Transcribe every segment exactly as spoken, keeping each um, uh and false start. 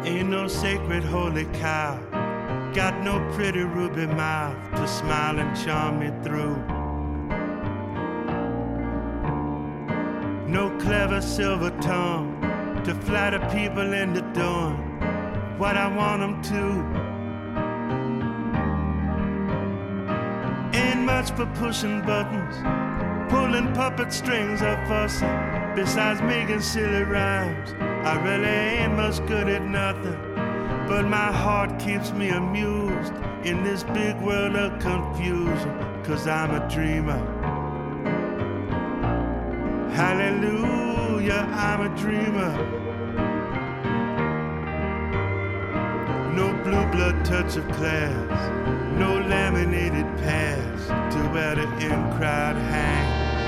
Ain't no sacred holy cow, got no pretty ruby mouth to smile and charm me through. No clever silver tongue to flatter people into doing what I want them to. Ain't much for pushing buttons, pulling puppet strings or fussing. Besides making silly rhymes, I really ain't much good at nothing. But my heart keeps me amused in this big world of confusion, 'cause I'm a dreamer. Hallelujah, I'm a dreamer. No blue blood touch of class, no laminated pass to where the in-crowd hangs.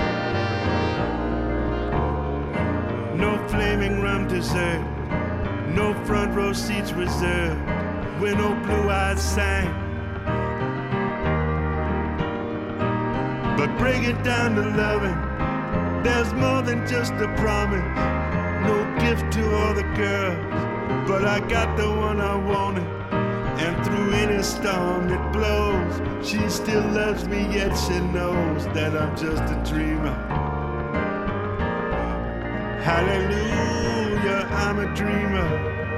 No flaming rum dessert, no front row seats reserved, where no blue eyes sang. But break it down to loving, there's more than just a promise. No gift to all the girls, but I got the one I wanted. And through any storm that blows, she still loves me, yet she knows that I'm just a dreamer. Hallelujah, I'm a dreamer.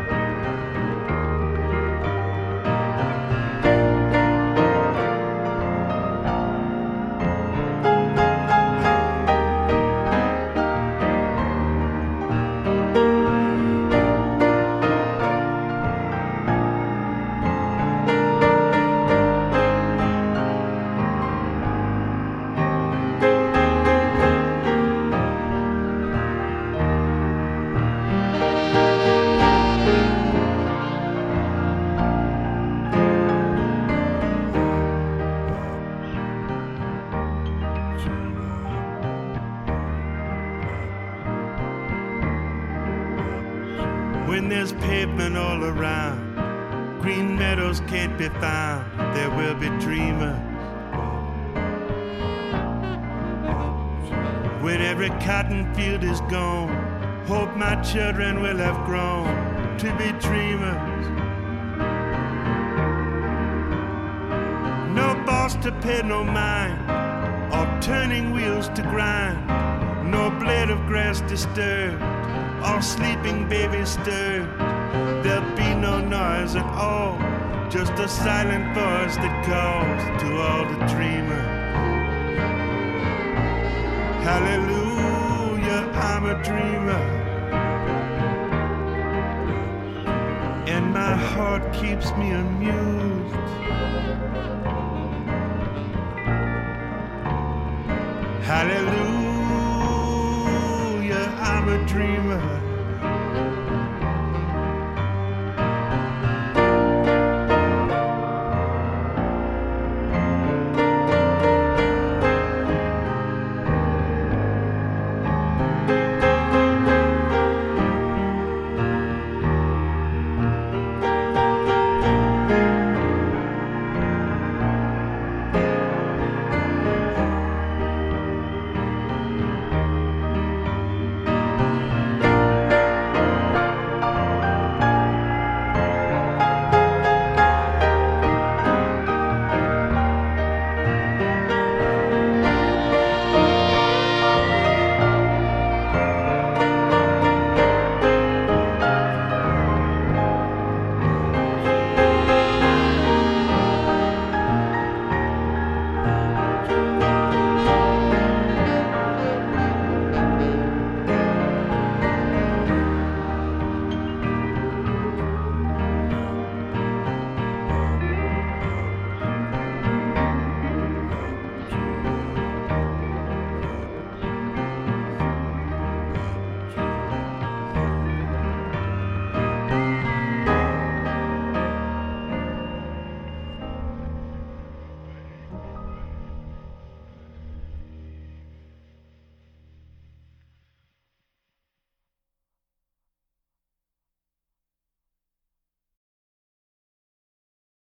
When there's pavement all around, green meadows can't be found, there will be dreamers. When every cotton field is gone, hope my children will have grown to be dreamers. No boss to pay no mind, or turning wheels to grind, no blade of grass disturbed, or sleeping babies stirred. There'll be no noise at all, just a silent voice that calls to all the dreamers. Hallelujah, I'm a dreamer. And my heart keeps me amused. Hallelujah, I'm a dreamer.